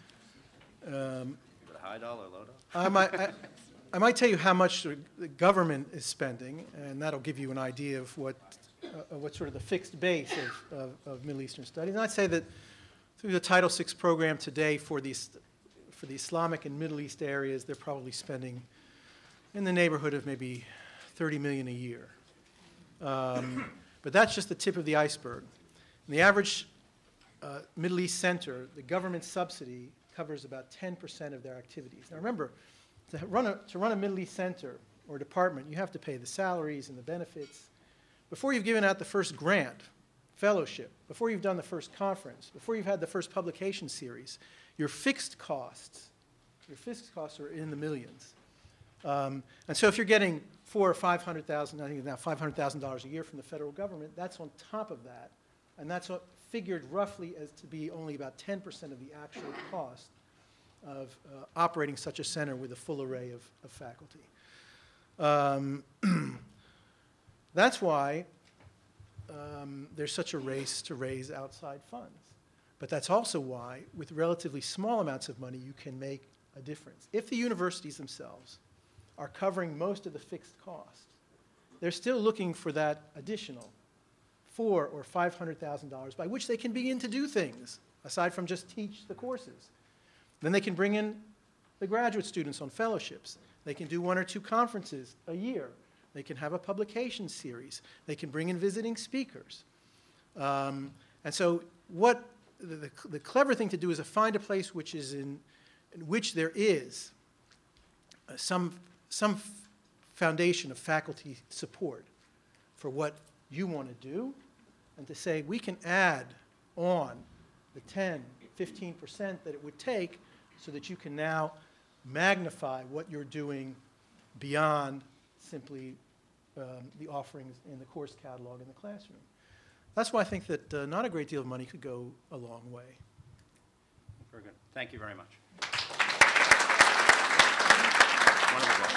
um, High dollar, low dollar? I might, I, I might tell you how much the the government is spending, and that'll give you an idea of what, uh, what sort of the fixed base of, of, of Middle Eastern studies. And I'd say that through the Title six program today for the, for the Islamic and Middle East areas, they're probably spending in the neighborhood of maybe thirty million dollars a year. Um, but that's just the tip of the iceberg. In the average uh, Middle East center, the government subsidy covers about ten percent of their activities. Now remember, to run, a, to run a Middle East center or department, you have to pay the salaries and the benefits. Before you've given out the first grant, fellowship, before you've done the first conference, before you've had the first publication series, your fixed costs, your fixed costs are in the millions. Um, and so if you're getting four or five hundred thousand, I think it's now five hundred thousand dollars a year from the federal government, that's on top of that, and that's what figured roughly as to be only about ten percent of the actual cost of uh, operating such a center with a full array of, of faculty. Um, that's why um, there's such a race to raise outside funds. But that's also why, with relatively small amounts of money, you can make a difference. If the universities themselves are covering most of the fixed costs, they're still looking for that additional four or five hundred thousand dollars by which they can begin to do things aside from just teach the courses. Then they can bring in the graduate students on fellowships. They can do one or two conferences a year. They can have a publication series. They can bring in visiting speakers. Um, and so what the, the, the clever thing to do is to find a place which is in, in which there is uh, some, some f foundation of faculty support for what you want to do, and to say we can add on the ten, fifteen percent that it would take so that you can now magnify what you're doing beyond simply um, the offerings in the course catalog in the classroom. That's why I think that uh, not a great deal of money could go a long way. Very good. Thank you very much. Wonderful.